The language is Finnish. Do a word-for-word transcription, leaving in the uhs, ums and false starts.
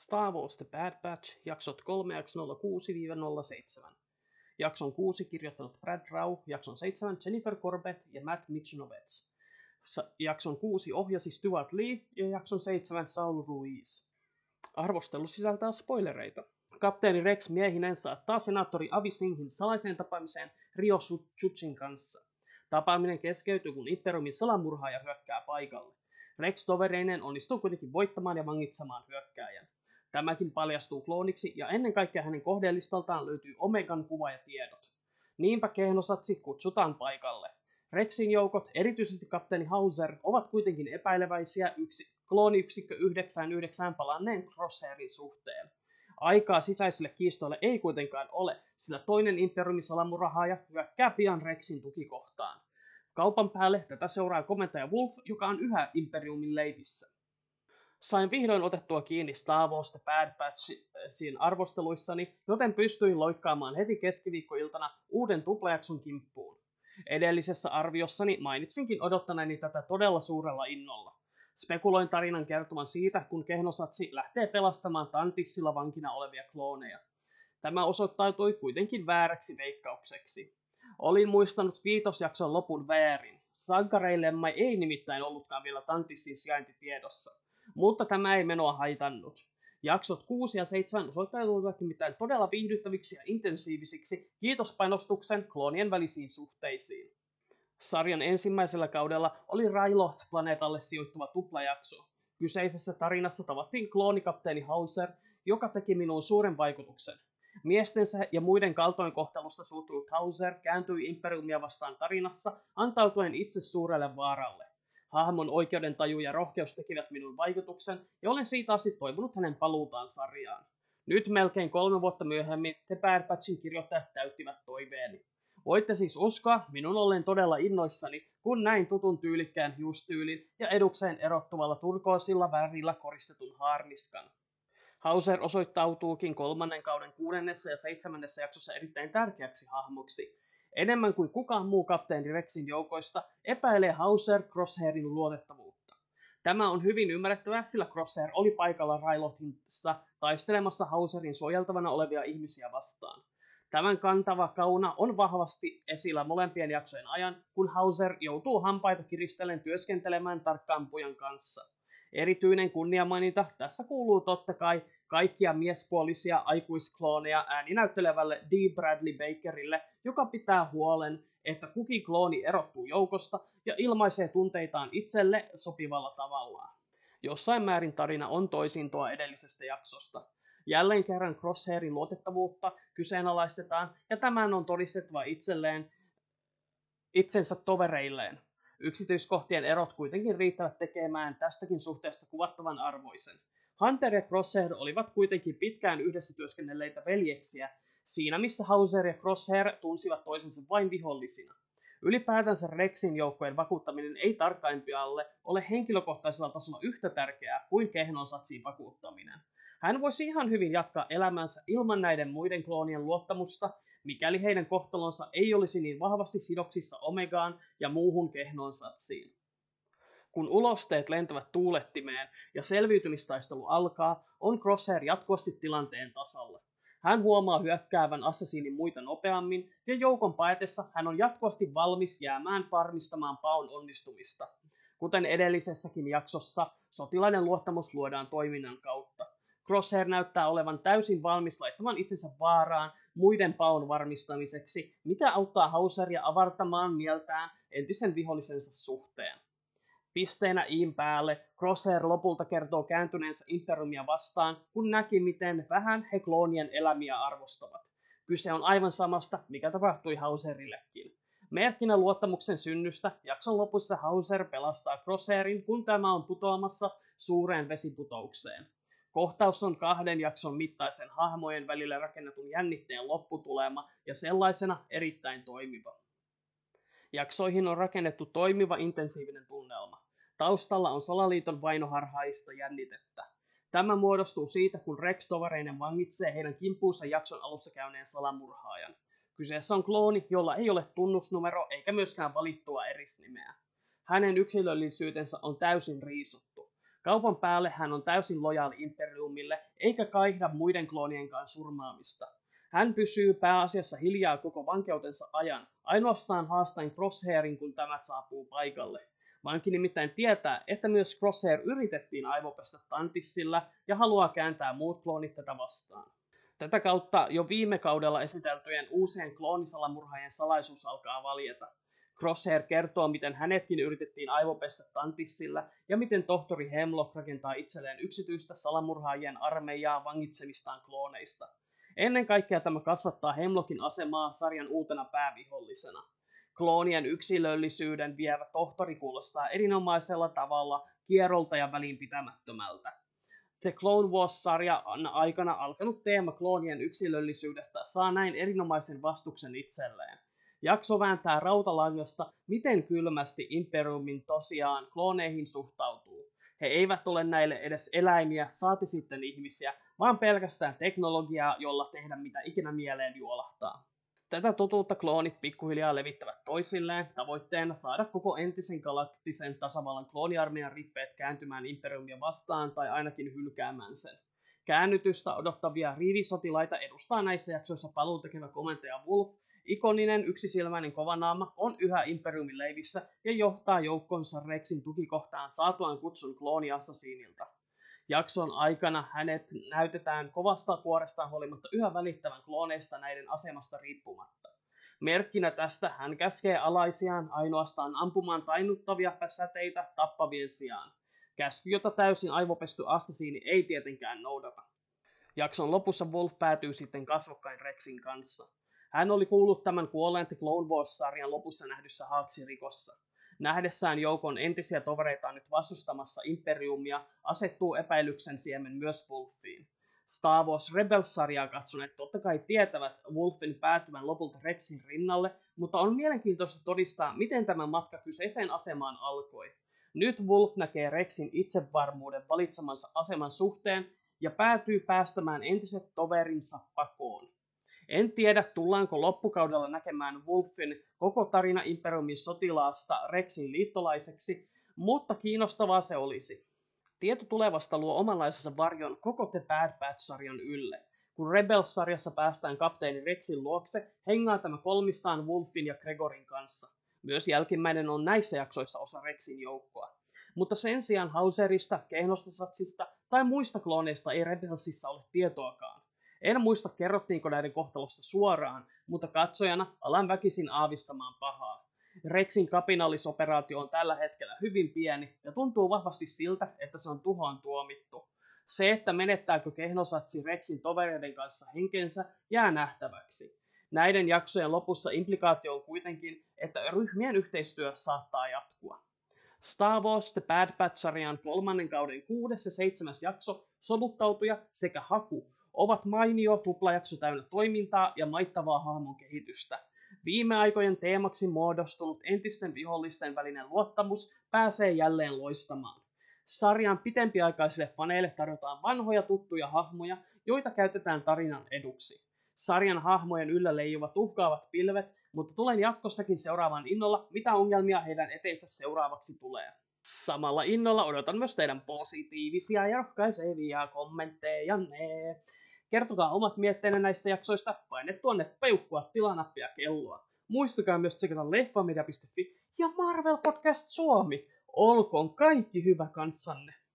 Star Wars The Bad Batch, jaksot kolme X nolla kuusi nolla seitsemän. Jakson kuusi kirjoittanut Brad Rau, jakson seitsemän Jennifer Corbett ja Matt Michnovets. Jakson kuusi ohjasi Stuart Lee ja jakson seitsemän Saul Ruiz. Arvostelu sisältää spoilereita. Kapteeni Rex miehinen saattaa senaattori Avi Singhin salaiseen tapaamiseen Rio Chuchin kanssa. Tapaaminen keskeytyy, kun Imperiumin salamurhaaja hyökkää paikalle. Rex tovereinen onnistuu kuitenkin voittamaan ja vangitsemaan hyökkääjän. Tämäkin paljastuu klooniksi ja ennen kaikkea hänen kohdelistaltaan löytyy Omegan kuva ja tiedot. Niinpä kehnosatsi kutsutaan paikalle. Rexin joukot, erityisesti kapteeni Hauser, ovat kuitenkin epäileväisiä yksi, klooniyksikkö yhdeksän yhdeksän palanneen Crosshairin suhteen. Aikaa sisäisille kiistoille ei kuitenkaan ole, sillä toinen Imperiumin salamurhaaja hyökkää pian Rexin tukikohtaan. Kaupan päälle tätä seuraa komentaja Wolf, joka on yhä Imperiumin leivissä. Sain vihdoin otettua kiinni Star Wars The Bad Batchin arvosteluissani, joten pystyin loikkaamaan heti keskiviikkoiltana uuden tuplajakson kimppuun. Edellisessä arviossani mainitsinkin odottaneeni tätä todella suurella innolla. Spekuloin tarinan kertoman siitä, kun kehnosatsi lähtee pelastamaan Tantissilla vankina olevia klooneja. Tämä osoittautui kuitenkin vääräksi veikkaukseksi. Olin muistanut viitosjakson lopun väärin. Sankareillemme ei nimittäin ollutkaan vielä Tantissin sijaintitiedossa, mutta tämä ei menoa haitannut. Jaksot kuusi ja seitsemän osoittautuivat nimittäin todella viihdyttäviksi ja intensiivisiksi, kiitos panostuksen kloonien välisiin suhteisiin. Sarjan ensimmäisellä kaudella oli Ryloth-planeetalle sijoittuva tuplajakso. Kyseisessä tarinassa tavattiin kloonikapteeni Hauser, joka teki minuun suuren vaikutuksen. Miestensä ja muiden kaltoinkohtelusta suuttunut Hauser kääntyi Imperiumia vastaan tarinassa, antautuen itse suurelle vaaralle. Hahmon oikeudentaju ja rohkeus tekivät minun vaikutuksen, ja olen siitä asti toivonut hänen paluutaan sarjaan. Nyt melkein kolme vuotta myöhemmin The Bad Batchin kirjoittajat täyttivät toiveeni. Voitte siis uskoa, minun ollen todella innoissani, kun näin tutun tyylikkään hiustyylin ja edukseen erottuvalla turkoosilla värillä koristetun haarniskan. Hauser osoittautuukin kolmannen kauden kuudennessa ja seitsemännessä jaksossa erittäin tärkeäksi hahmoksi. Enemmän kuin kukaan muu kapteeni Rexin joukoista epäilee Hauser Crosshairin luotettavuutta. Tämä on hyvin ymmärrettävää, sillä Crosshair oli paikalla Rylothissa taistelemassa Hauserin suojeltavana olevia ihmisiä vastaan. Tämän kantava kauna on vahvasti esillä molempien jaksojen ajan, kun Hauser joutuu hampaita kiristellen työskentelemään tarkkaampujan kanssa. Erityinen kunniamaininta tässä kuuluu totta kai kaikkia miespuolisia aikuisklooneja ääninäyttelevälle D. Bradley Bakerille, joka pitää huolen, että kukin klooni erottuu joukosta ja ilmaisee tunteitaan itselle sopivalla tavalla. Jossain määrin tarina on toisintoa edellisestä jaksosta. Jälleen kerran Crosshairin luotettavuutta kyseenalaistetaan ja tämän on todistettava itselleen, itsensä tovereilleen. Yksityiskohtien erot kuitenkin riittävät tekemään tästäkin suhteesta kuvattavan arvoisen. Hunter ja Crosshair olivat kuitenkin pitkään yhdessä työskennelleitä veljeksiä, siinä missä Hauser ja Crosshair tunsivat toisensa vain vihollisina. Ylipäätänsä Rexin joukkojen vakuuttaminen ei tarkkaimpialle ole henkilökohtaisella tasolla yhtä tärkeää kuin kehnosatsin vakuuttaminen. Hän voisi ihan hyvin jatkaa elämänsä ilman näiden muiden kloonien luottamusta, mikäli heidän kohtalonsa ei olisi niin vahvasti sidoksissa Omegaan ja muuhun kehnoon satsiin. Kun ulosteet lentävät tuulettimeen ja selviytymistaistelu alkaa, on Crosshair jatkuvasti tilanteen tasalla. Hän huomaa hyökkäävän assassinin muita nopeammin, ja joukon paetessa hän on jatkuvasti valmis jäämään varmistamaan paon onnistumista. Kuten edellisessäkin jaksossa, sotilaiden luottamus luodaan toiminnan kautta. Crosshair näyttää olevan täysin valmis laittamaan itsensä vaaraan muiden paon varmistamiseksi, mikä auttaa Hauseria avartamaan mieltään entisen vihollisensa suhteen. Pisteenä iin päälle Crosshair lopulta kertoo kääntyneensä Imperiumia vastaan, kun näki, miten vähän he kloonien elämiä arvostavat. Kyse on aivan samasta, mikä tapahtui Hauserillekin. Merkkinä luottamuksen synnystä jakson lopussa Hauser pelastaa Crosshairin, kun tämä on putoamassa suureen vesiputoukseen. Kohtaus on kahden jakson mittaisen hahmojen välillä rakennetun jännitteen lopputulema ja sellaisena erittäin toimiva. Jaksoihin on rakennettu toimiva intensiivinen tunnelma. Taustalla on salaliiton vainoharhaista jännitettä. Tämä muodostuu siitä, kun Rex tovereinen vangitsee heidän kimppuunsa jakson alussa käyneen salamurhaajan. Kyseessä on klooni, jolla ei ole tunnusnumero eikä myöskään valittua erisnimeä. Hänen yksilöllisyytensä on täysin riisuttu. Kaupan päälle hän on täysin lojaali Imperiumille, eikä kaihda muiden kloonienkaan surmaamista. Hän pysyy pääasiassa hiljaa koko vankeutensa ajan, ainoastaan haastaen Crosshairin, kun tämä saapuu paikalle. Vanki nimittäin tietää, että myös Crosshair yritettiin aivopestä Tantissilla ja haluaa kääntää muut kloonit tätä vastaan. Tätä kautta jo viime kaudella esiteltyjen uusien kloonisalamurhaajien salaisuus alkaa valjeta. Crosshair kertoo, miten hänetkin yritettiin aivopestä Tantissilla ja miten tohtori Hemlock rakentaa itselleen yksityistä salamurhaajien armeijaa vangitsemistaan klooneista. Ennen kaikkea tämä kasvattaa Hemlockin asemaa sarjan uutena päävihollisena. Kloonien yksilöllisyyden vievä tohtori kuulostaa erinomaisella tavalla kierrolta ja välinpitämättömältä. The Clone Wars-sarjan aikana alkanut teema kloonien yksilöllisyydestä saa näin erinomaisen vastuksen itselleen. Jakso vääntää rautalangasta, miten kylmästi Imperiumin tosiaan klooneihin suhtautuu. He eivät ole näille edes eläimiä, saati sitten ihmisiä, vaan pelkästään teknologiaa, jolla tehdä mitä ikinä mieleen juolahtaa. Tätä totuutta kloonit pikkuhiljaa levittävät toisilleen, tavoitteena saada koko entisen galaktisen tasavallan klooniarmeijan rippeet kääntymään Imperiumia vastaan tai ainakin hylkäämään sen. Käännytystä odottavia rivisotilaita edustaa näissä jaksoissa paluun tekevä komentaja Wolf. Ikoninen yksisilmäinen kovanaama on yhä Imperiumin leivissä ja johtaa joukkonsa Rexin tukikohtaan saatuaan kutsun klooniassasiinilta. Jakson aikana hänet näytetään kovasta kuorestaan huolimatta yhä välittävän klooneista näiden asemasta riippumatta. Merkkinä tästä hän käskee alaisiaan ainoastaan ampumaan tainnuttavia säteitä tappavien sijaan. Käsky, jota täysin aivopesty assasiini ei tietenkään noudata. Jakson lopussa Wolf päätyy sitten kasvokkain Rexin kanssa. Hän oli kuullut tämän kuolleen The Clone Wars-sarjan lopussa nähdyssä Haaksirikossa. Nähdessään joukon entisiä tovereitaan nyt vastustamassa Imperiumia, asettuu epäilyksen siemen myös Wolfiin. Star Wars Rebels-sarjaa katsoneet totta kai tietävät Wolfin päätyvän lopulta Rexin rinnalle, mutta on mielenkiintoista todistaa, miten tämä matka kyseiseen asemaan alkoi. Nyt Wolf näkee Rexin itsevarmuuden valitsemansa aseman suhteen ja päätyy päästämään entiset toverinsa pakoon. En tiedä, tullaanko loppukaudella näkemään Wolfin koko tarina Imperiumin sotilaasta Rexin liittolaiseksi, mutta kiinnostavaa se olisi. Tieto tulevasta luo omanlaisensa varjon koko The Bad Batch-sarjan ylle. Kun Rebels-sarjassa päästään kapteeni Rexin luokse, hengaa tämä kolmistaan Wolfin ja Gregorin kanssa. Myös jälkimmäinen on näissä jaksoissa osa Rexin joukkoa. Mutta sen sijaan Hauserista, Kehnostasatsista tai muista klooneista ei Rebelsissa ole tietoakaan. En muista kerrottiinko näiden kohtalosta suoraan, mutta katsojana alan väkisin aavistamaan pahaa. Rexin kapinallisoperaatio on tällä hetkellä hyvin pieni ja tuntuu vahvasti siltä, että se on tuhoon tuomittu. Se, että menettääkö Kehnosatsi Rexin tovereiden kanssa henkensä, jää nähtäväksi. Näiden jaksojen lopussa implikaatio on kuitenkin, että ryhmien yhteistyö saattaa jatkua. Star Wars The Bad Batch-sarjan kolmannen kauden kuudes ja seitsemäs jakso, Soluttautuja sekä Haku, ovat mainio tuplajakso täynnä toimintaa ja maittavaa hahmon kehitystä. Viime aikojen teemaksi muodostunut entisten vihollisten välinen luottamus pääsee jälleen loistamaan. Sarjan pitempiaikaisille faneille tarjotaan vanhoja tuttuja hahmoja, joita käytetään tarinan eduksi. Sarjan hahmojen yllä leijuvat uhkaavat pilvet, mutta tulen jatkossakin seuraamaan innolla, mitä ongelmia heidän eteensä seuraavaksi tulee. Samalla innolla odotan myös teidän positiivisia ja rohkaisevia kommentteja. Ne. Kertokaa omat mietteenne näistä jaksoista, paine tuonne peukkua tilanappia kelloa. Muistakaa myös tsekata leffamedia piste fi ja Marvel Podcast Suomi. Olkoon kaikki hyvä kanssanne.